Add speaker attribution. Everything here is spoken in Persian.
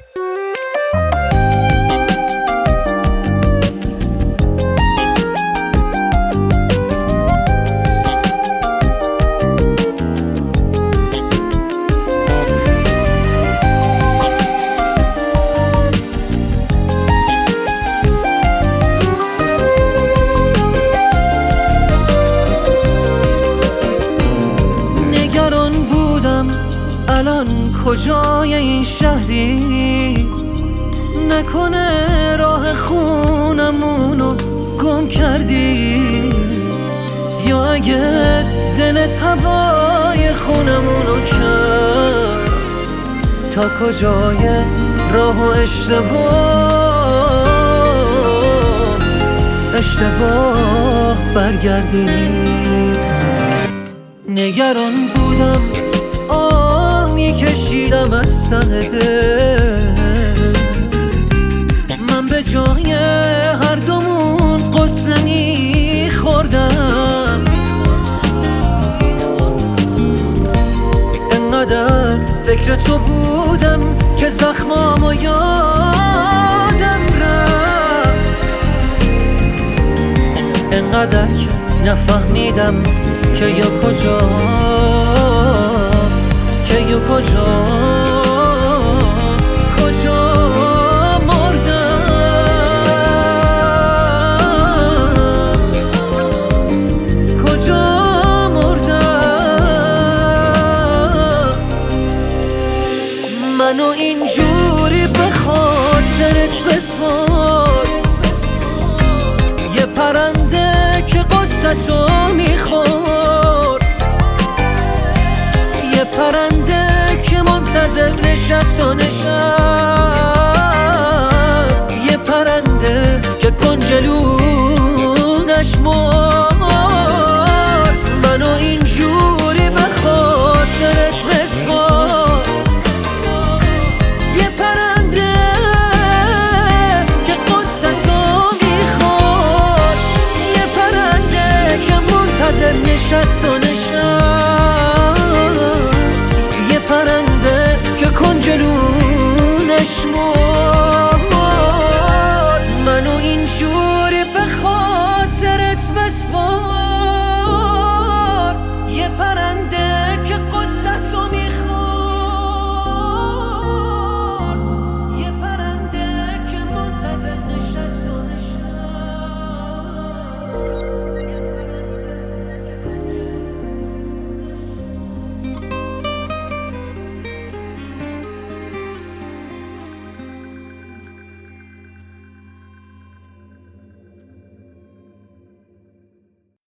Speaker 1: الان کجای این شهری؟ نکنه راه خونمونو گم کردی؟ یا اگه دلت هوای خونمونو کرد، تا کجای راه و اشتباه برگردی؟ نگران بودم میکشیدم از ته دل، من به جای هر دومون قصه میخوردم. انقدر فکر تو بودم که زخمامو یادم رفت، انقدر که نفهمیدم که یا کجا مردم. کجا مردم؟ منو اینجوری به خاطرت بسپار، یه پرنده که قصتو میخورد، یه پرنده که منتظر نشست و نشست، یه پرنده که کنجلو